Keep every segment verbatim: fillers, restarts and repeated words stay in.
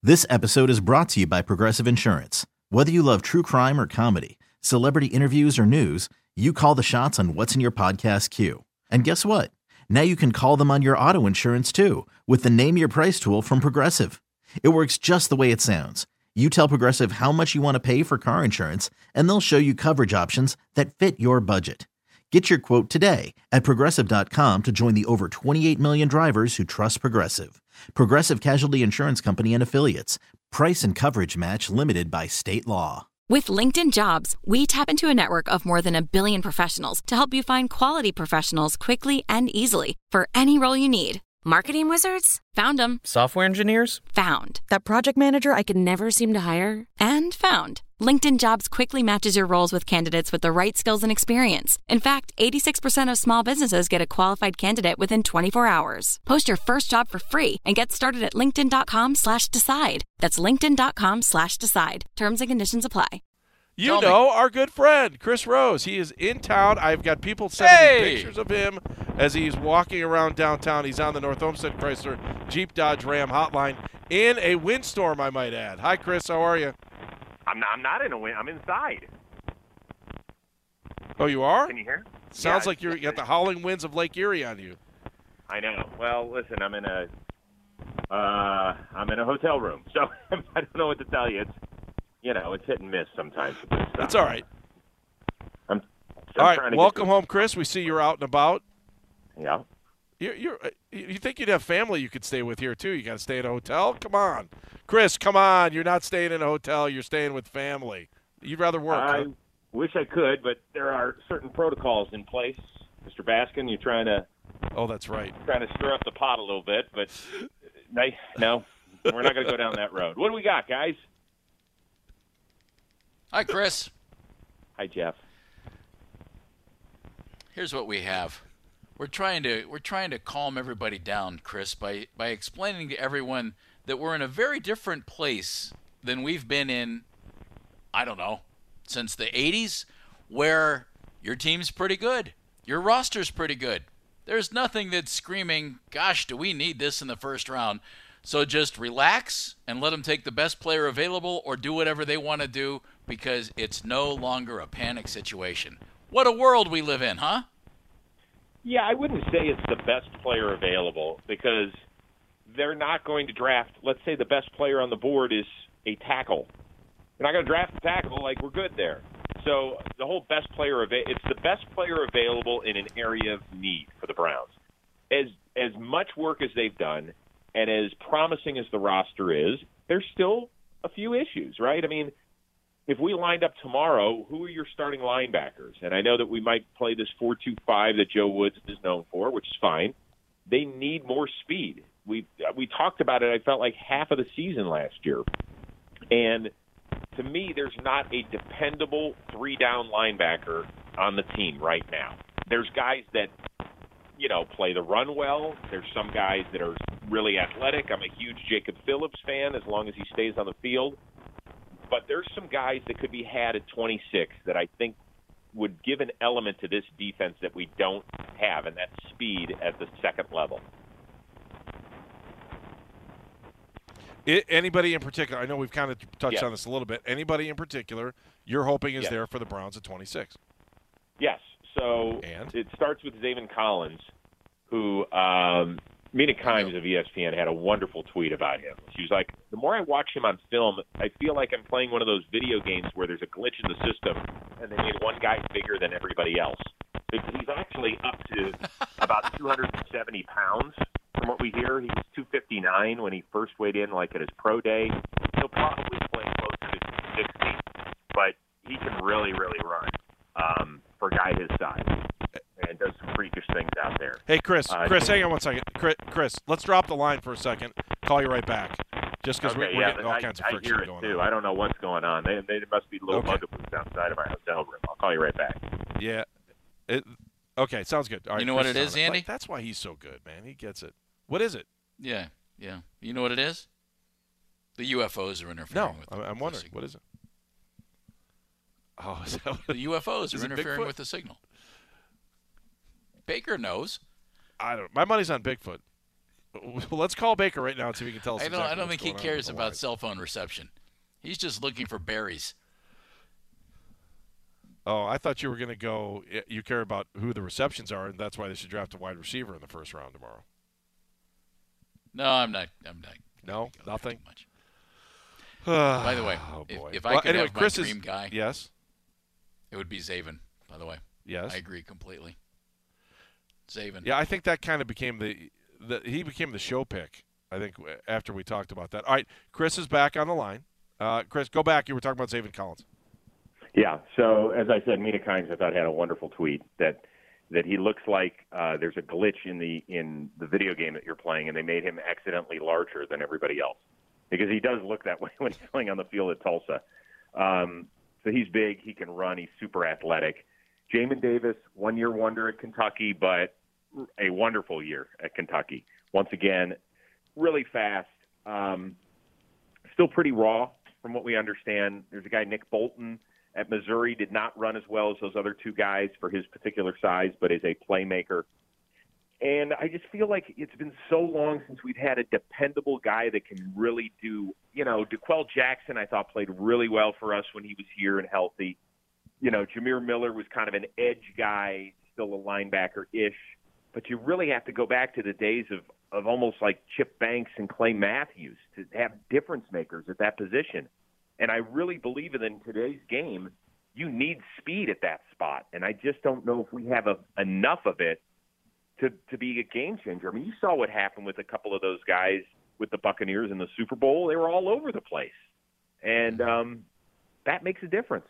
This episode is brought to you by Progressive Insurance. Whether you love true crime or comedy, celebrity interviews or news, you call the shots on what's in your podcast queue. And guess what? Now you can call them on your auto insurance too with the Name Your Price tool from Progressive. It works just the way it sounds. You tell Progressive how much you want to pay for car insurance, and they'll show you coverage options that fit your budget. Get your quote today at Progressive dot com to join the over twenty-eight million drivers who trust Progressive. Progressive Casualty Insurance Company and Affiliates. Price and coverage match limited by state law. With LinkedIn Jobs, we tap into a network of more than a billion professionals to help you find quality professionals quickly and easily for any role you need. Marketing wizards? Found them. Software engineers? Found. That project manager I could never seem to hire? And found. LinkedIn Jobs quickly matches your roles with candidates with the right skills and experience. In fact, eighty-six percent of small businesses get a qualified candidate within twenty-four hours. Post your first job for free and get started at linkedin.com slash decide. That's linkedin.com slash decide. Terms and conditions apply. You Tell know me. our good friend, Chris Rose. He is in town. I've got people sending Hey! me pictures of him as he's walking around downtown. He's on the North Olmsted Chrysler Jeep Dodge Ram hotline in a windstorm, I might add. Hi, Chris. How are you? I'm not. I'm not in a wind. I'm inside. Oh, you are? Can you hear? Sounds Yeah, like you're, you got the howling winds of Lake Erie on you. I know. Well, listen. I'm in a. Uh, I'm in a hotel room, so I don't know what to tell you. It's, you know, it's hit and miss sometimes with this stuff. It's all right. I'm. I'm All trying right. to Welcome get home, Chris. We see you're out and about. to, Yeah. You're, you're, uh, you think you'd have family you could stay with here, too. You got to stay at a hotel? Come on. Chris, come on. You're not staying in a hotel. You're staying with family. You'd rather work. I huh? wish I could, but there are certain protocols in place. Mister Baskin, you're trying to Oh, that's right. trying to stir up the pot a little bit, but no, no we're not going to go down that road. What do we got, guys? Hi, Chris. Hi, Jeff. Here's what we have. We're trying to we're trying to calm everybody down, Chris, by by explaining to everyone that we're in a very different place than we've been in, I don't know, since the eighties, where your team's pretty good. Your roster's pretty good. There's nothing that's screaming, gosh, do we need this in the first round? So just relax and let them take the best player available or do whatever they want to do because it's no longer a panic situation. What a world we live in, huh? Yeah, I wouldn't say it's the best player available because they're not going to draft. Let's say the best player on the board is a tackle. They're not going to draft a tackle, like we're good there. So the whole best player ava- it's the best player available in an area of need for the Browns. As as much work as they've done and as promising as the roster is, there's still a few issues, right? I mean, if we lined up tomorrow, who are your starting linebackers? And I know that we might play this four two five that Joe Woods is known for, which is fine. They need more speed. We we talked about it, I felt like, half of the season last year. And to me, there's not a dependable three-down linebacker on the team right now. There's guys that, you know, play the run well. There's some guys that are really athletic. I'm a huge Jacob Phillips fan as long as he stays on the field. But there's some guys that could be had at twenty-six that I think would give an element to this defense that we don't have, and that's speed at the second level. I, anybody in particular? I know we've kind of touched Yes. on this a little bit. Anybody in particular you're hoping is Yes. there for the Browns at twenty-six? Yes. So And? it starts with Zaven Collins, who um, Mina Kimes of E S P N had a wonderful tweet about him. She was like, the more I watch him on film, I feel like I'm playing one of those video games where there's a glitch in the system and they made one guy bigger than everybody else. Because he's actually up to about two hundred seventy pounds. From what we hear, he was two fifty-nine when he first weighed in, like at his pro day. He'll probably play closer to two sixty, but he can really, really run um, for a guy his size. And does some freakish things out there. Hey, Chris. Uh, Chris, hang on one second. Chris, Chris, let's drop the line for a second. Call you right back. Just because Okay, we're, we're yeah, getting all I, kinds of I friction hear it going too. on. I don't know what's going on. They, they must be little Okay. bugaboos outside of my hotel room. I'll call you right back. Yeah. It, okay, sounds good. All right, You know what Chris it on is, Andy? That's why he's so good, man. He gets it. What is it? Yeah, yeah. You know what it is? The U F Os are interfering No, with I'm, the, I'm with wondering. the What is it? Oh, is that what The U F Os Is are it interfering Bigfoot? with the signal. Baker knows. I don't. My money's on Bigfoot. Well, let's call Baker right now and see if he can tell us. I don't. Exactly I don't what's think he going on cares with the about line. cell phone reception. He's just looking for berries. Oh, I thought you were going to go. You care about who the receptions are, and that's why they should draft a wide receiver in the first round tomorrow. No, I'm not. I'm not. No, nothing. Much. By the way, oh, if, boy. if I well, could anyway, have my Chris dream is, guy, yes, it would be Zaven. By the way, yes, I agree completely. Zaven. Yeah, I think that kind of became the, the he became the show pick. I think after we talked about that. All right, Chris is back on the line. Uh, Chris, go back. You were talking about Zaven Collins. Yeah. So as I said, Mina Kimes, I thought had a wonderful tweet that that he looks like uh, there's a glitch in the in the video game that you're playing, and they made him accidentally larger than everybody else because he does look that way when he's playing on the field at Tulsa. Um, so he's big, he can run, he's super athletic. Jamin Davis, one year wonder at Kentucky, but a wonderful year at Kentucky. Once again, really fast, um, still pretty raw from what we understand. There's a guy, Nick Bolton, at Missouri, did not run as well as those other two guys for his particular size, but is a playmaker. And I just feel like it's been so long since we've had a dependable guy that can really do, you know, DeQuell Jackson, I thought, played really well for us when he was here and healthy. You know, Jameer Miller was kind of an edge guy, still a linebacker-ish. But you really have to go back to the days of, of almost like Chip Banks and Clay Matthews to have difference makers at that position. And I really believe that in today's game, you need speed at that spot. And I just don't know if we have a, enough of it to, to be a game changer. I mean, you saw what happened with a couple of those guys with the Buccaneers in the Super Bowl. They were all over the place. And um, that makes a difference.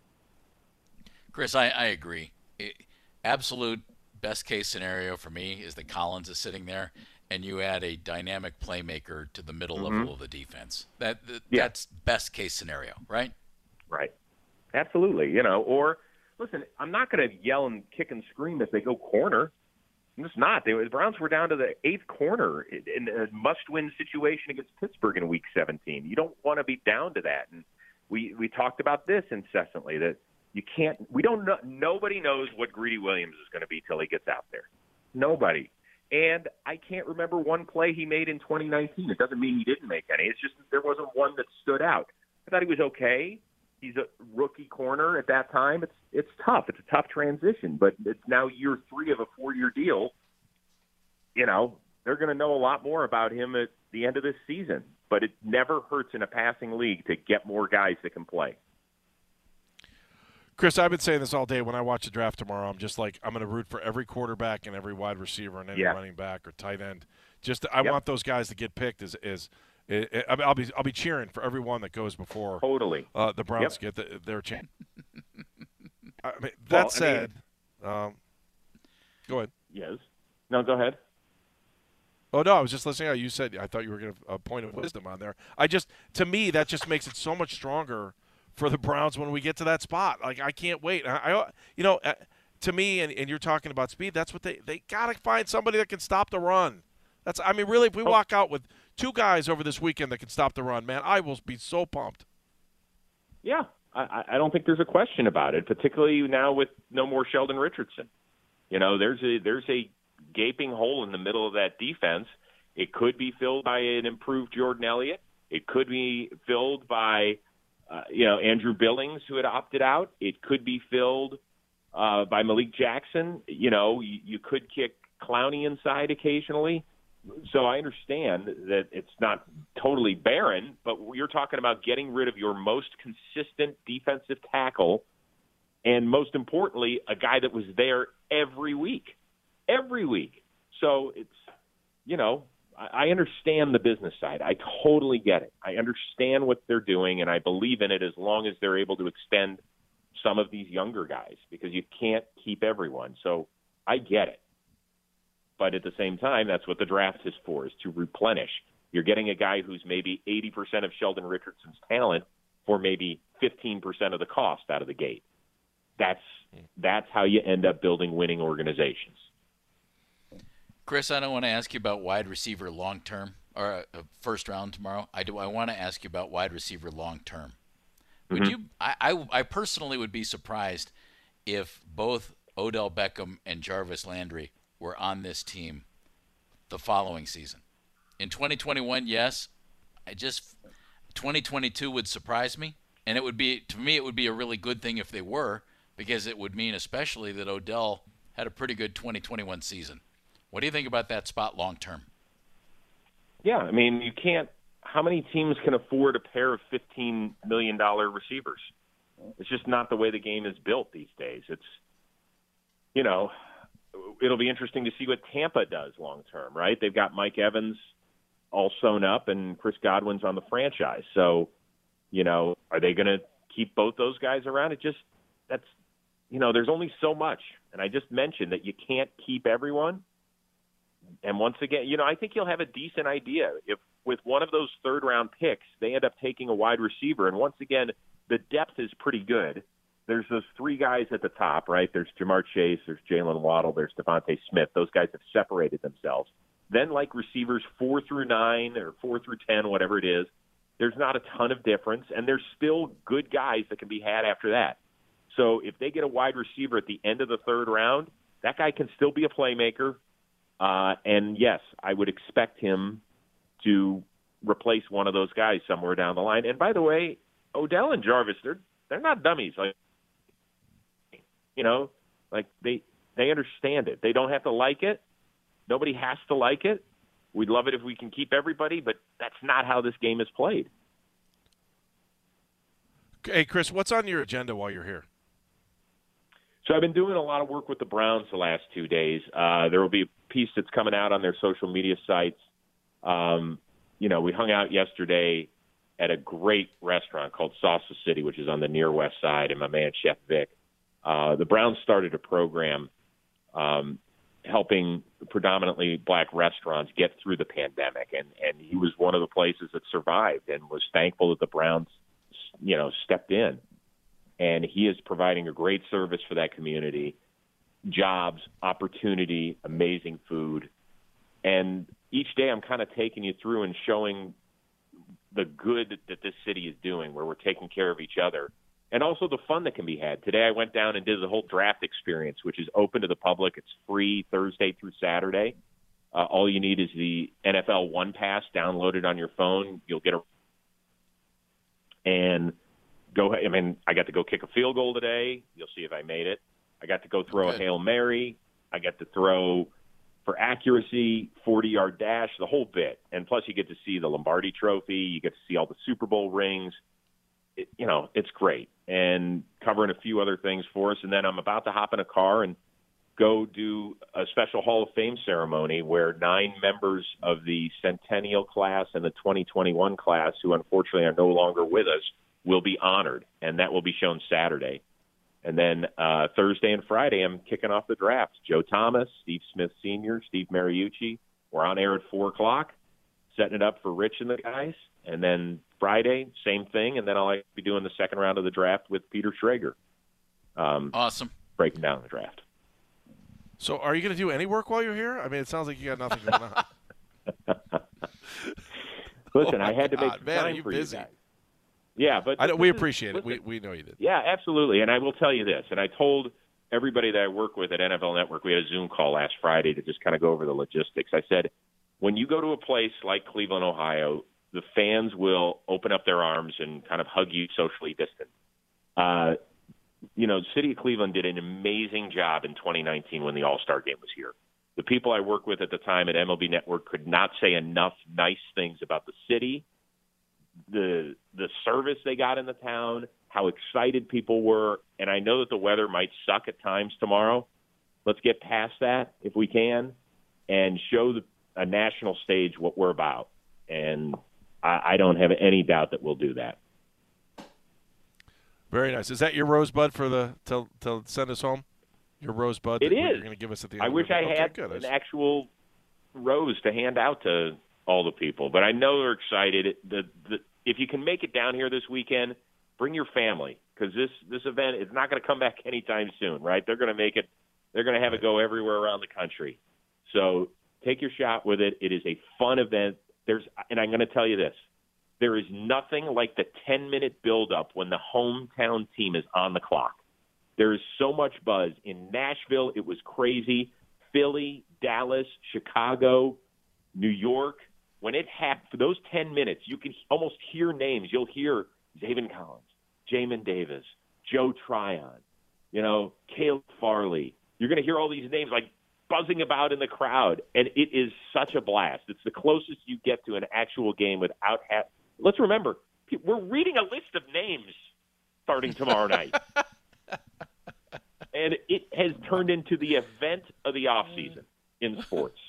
Chris, I, I agree. It, absolute best-case scenario for me is that Collins is sitting there, and you add a dynamic playmaker to the middle Mm-hmm. level of the defense. That, that Yeah. That's best-case scenario, right? Right. Absolutely. You know, or, listen, I'm not going to yell and kick and scream if they go corner. I'm just not. They, the Browns were down to the eighth corner in a must-win situation against Pittsburgh in Week seventeen. You don't want to be down to that. And we, we talked about this incessantly, that you can't – we don't know – nobody knows what Greedy Williams is going to be till he gets out there. Nobody. And I can't remember one play he made in twenty nineteen. It doesn't mean he didn't make any. It's just that there wasn't one that stood out. I thought he was okay. He's a rookie corner at that time. It's it's tough. It's a tough transition, but it's now year three of a four-year deal. You know, they're going to know a lot more about him at the end of this season. But it never hurts in a passing league to get more guys that can play. Chris, I've been saying this all day. When I watch the draft tomorrow, I'm just like, I'm going to root for every quarterback and every wide receiver and any Yeah. running back or tight end. Just I Yep. want those guys to get picked. As is, I'll be I'll be cheering for everyone that goes before Totally. uh, the Browns Yep. get the, their chance. I mean, that Well, I said, um, go ahead. Yes. No, go ahead. Oh no, I was just listening. How you said I thought you were going to a point of wisdom on there. I just to me that just makes it so much stronger for the Browns when we get to that spot. Like I can't wait. I, I you know, uh, to me, and, and you're talking about speed. That's what they they got to find somebody that can stop the run. That's I mean, really, if we Oh. walk out with two guys over this weekend that can stop the run, man, I will be so pumped. Yeah, I, I don't think there's a question about it, particularly now with no more Sheldon Richardson. You know, there's a there's a gaping hole in the middle of that defense. It could be filled by an improved Jordan Elliott. It could be filled by, uh, you know, Andrew Billings, who had opted out. It could be filled uh, by Malik Jackson. You know, you, you could kick Clowney inside occasionally. So I understand that it's not totally barren, but you're talking about getting rid of your most consistent defensive tackle and, most importantly, a guy that was there every week. Every week. So it's, you know, I, I understand the business side. I totally get it. I understand what they're doing, and I believe in it as long as they're able to extend some of these younger guys because you can't keep everyone. So I get it. But at the same time, that's what the draft is for, is to replenish. You're getting a guy who's maybe eighty percent of Sheldon Richardson's talent for maybe fifteen percent of the cost out of the gate. That's that's how you end up building winning organizations. Chris, I don't want to ask you about wide receiver long term or uh, first round tomorrow. I do. I want to ask you about wide receiver long term. Would Mm-hmm. you? I, I I personally would be surprised if both Odell Beckham and Jarvis Landry were on this team the following season. In twenty twenty-one, yes. I just twenty twenty-two would surprise me, and it would be to me it would be a really good thing if they were, because it would mean especially that Odell had a pretty good twenty twenty-one season. What do you think about that spot long term? Yeah, I mean, you can't. How many teams can afford a pair of fifteen million dollars receivers? It's just not the way the game is built these days. It's, you know, it'll be interesting to see what Tampa does long term, right? They've got Mike Evans all sewn up and Chris Godwin's on the franchise. So, you know, are they going to keep both those guys around? It just, that's, you know, there's only so much. And I just mentioned that you can't keep everyone. And once again, you know, I think you'll have a decent idea if with one of those third round picks, they end up taking a wide receiver. And once again, the depth is pretty good. There's those three guys at the top, right? There's Jamar Chase, there's Jalen Waddle, there's Devontae Smith. Those guys have separated themselves. Then, like receivers four through nine or four through ten, whatever it is, there's not a ton of difference, and there's still good guys that can be had after that. So if they get a wide receiver at the end of the third round, that guy can still be a playmaker. Uh, and, yes, I would expect him to replace one of those guys somewhere down the line. And, by the way, Odell and Jarvis, they're they're not dummies. Like, you know, like they they understand it. They don't have to like it. Nobody has to like it. We'd love it if we can keep everybody, but that's not how this game is played. Hey, Chris, what's on your agenda while you're here? So I've been doing a lot of work with the Browns the last two days. Uh, there will be a piece that's coming out on their social media sites. Um, you know, we hung out yesterday at a great restaurant called Salsa City, which is on the near west side, and my man, Chef Vic. Uh, the Browns started a program um, helping predominantly black restaurants get through the pandemic, and, and he was one of the places that survived and was thankful that the Browns, you know, stepped in. And he is providing a great service for that community, jobs, opportunity, amazing food. And each day I'm kind of taking you through and showing the good that this city is doing, where we're taking care of each other, and also the fun that can be had. Today I went down and did the whole draft experience, which is open to the public. It's free Thursday through Saturday. Uh, all you need is the N F L One Pass downloaded on your phone. You'll get a and go. I mean, I got to go kick a field goal today. You'll see if I made it. I got to go throw a Hail Mary. I got to throw for accuracy, forty-yard dash, the whole bit. And plus you get to see the Lombardi Trophy. You get to see all the Super Bowl rings. It, you know, it's great. And covering a few other things for us. And then I'm about to hop in a car and go do a special Hall of Fame ceremony where nine members of the Centennial class and the twenty twenty-one class, who unfortunately are no longer with us, will be honored. And that will be shown Saturday. And then uh, Thursday and Friday, I'm kicking off the draft. Joe Thomas, Steve Smith Senior, Steve Mariucci. We're on air at four o'clock, setting it up for Rich and the guys. And then Friday, same thing. And then I'll be doing the second round of the draft with Peter Schrager. Um, awesome. Breaking down the draft. So are you going to do any work while you're here? I mean, it sounds like you got nothing going on. Listen, oh I had to make God, some man, time you for busy? you guys. Yeah, but I we is, appreciate it. listen, We we know you did. Yeah, absolutely. And I will tell you this, and I told everybody that I work with at N F L Network, we had a Zoom call last Friday to just kind of go over the logistics. I said, when you go to a place like Cleveland, Ohio, the fans will open up their arms and kind of hug you socially distant. Uh, you know, the city of Cleveland did an amazing job in twenty nineteen when the All-Star game was here. The people I worked with at the time at M L B Network could not say enough nice things about the city, the the service they got in the town, how excited people were. And I know that the weather might suck at times tomorrow. Let's get past that if we can and show the, a national stage what we're about. And I, I don't have any doubt that we'll do that. Very nice. Is that your rosebud for the to, to send us home? Your rosebud it that is. you're going to give us at the end I of wish the I okay, had good. an actual rose to hand out to all the people, but I know they're excited. The, the, if you can make it down here this weekend, bring your family, because this, this event is not going to come back anytime soon, right? They're going to make it. They're going to have it go everywhere around the country. So take your shot with it. It is a fun event. There's, and I'm going to tell you this. There is nothing like the ten-minute build-up when the hometown team is on the clock. There is so much buzz. In Nashville, it was crazy. Philly, Dallas, Chicago, New York, when it happened, for those ten minutes, you can almost hear names. You'll hear Zaven Collins, Jamin Davis, Joe Tryon, you know, Caleb Farley. You're going to hear all these names like buzzing about in the crowd, and it is such a blast. It's the closest you get to an actual game without ha- – let's remember, we're reading a list of names starting tomorrow night. And it has turned into the event of the offseason in sports.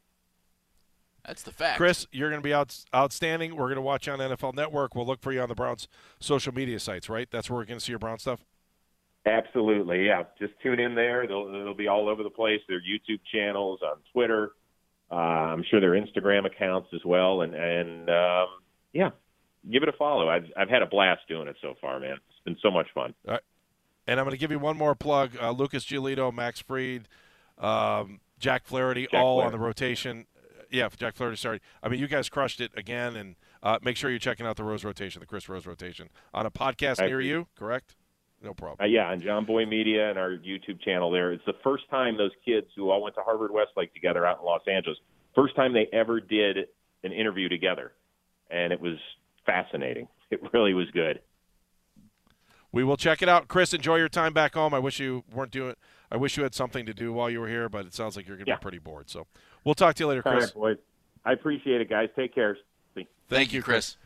That's the fact. Chris, you're going to be out, outstanding. We're going to watch you on N F L Network. We'll look for you on the Browns social media sites, right? That's where we're going to see your Brown stuff? Absolutely, yeah. Just tune in there. They'll, they'll be all over the place. Their YouTube channels, on Twitter. Uh, I'm sure their Instagram accounts as well. And, and um, yeah, give it a follow. I've, I've had a blast doing it so far, man. It's been so much fun. All right. And I'm going to give you one more plug. Uh, Lucas Giolito, Max Fried, um, Jack Flaherty, Jack all Flaherty. on the rotation. Yeah, Jack Flaherty, sorry. I mean, you guys crushed it again. And uh, make sure you're checking out the Rose Rotation, the Chris Rose Rotation, on a podcast I near agree. you, correct? No problem. Uh, yeah, on John Boy Media and our YouTube channel there. It's the first time those kids who all went to Harvard Westlake together out in Los Angeles, first time they ever did an interview together. And it was fascinating. It really was good. We will check it out. Chris, enjoy your time back home. I wish you weren't doing I wish you had something to do while you were here, but it sounds like you're going to Yeah. be pretty bored. So we'll talk to you later, All Chris. right, boys. I appreciate it, guys. Take care. See. Thank you, Chris.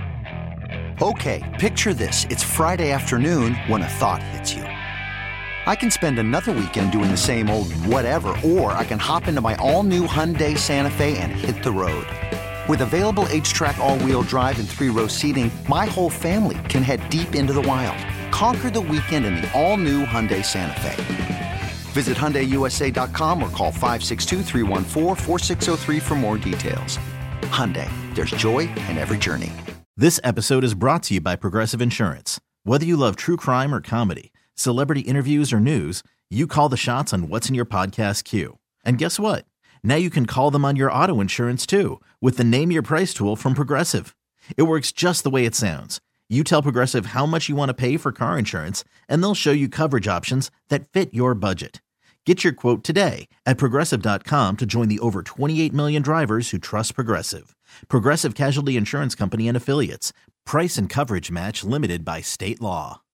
Okay, picture this. It's Friday afternoon when a thought hits you. I can spend another weekend doing the same old whatever, or I can hop into my all-new Hyundai Santa Fe and hit the road. With available H-Track all-wheel drive and three-row seating, my whole family can head deep into the wild. Conquer the weekend in the all-new Hyundai Santa Fe. Visit Hyundai U S A dot com or call five six two, three one four, four six zero three for more details. Hyundai, there's joy in every journey. This episode is brought to you by Progressive Insurance. Whether you love true crime or comedy, celebrity interviews or news, you call the shots on what's in your podcast queue. And guess what? Now you can call them on your auto insurance too with the Name Your Price tool from Progressive. It works just the way it sounds. You tell Progressive how much you want to pay for car insurance, and they'll show you coverage options that fit your budget. Get your quote today at Progressive dot com to join the over twenty-eight million drivers who trust Progressive. Progressive Casualty Insurance Company and Affiliates. Price and coverage match limited by state law.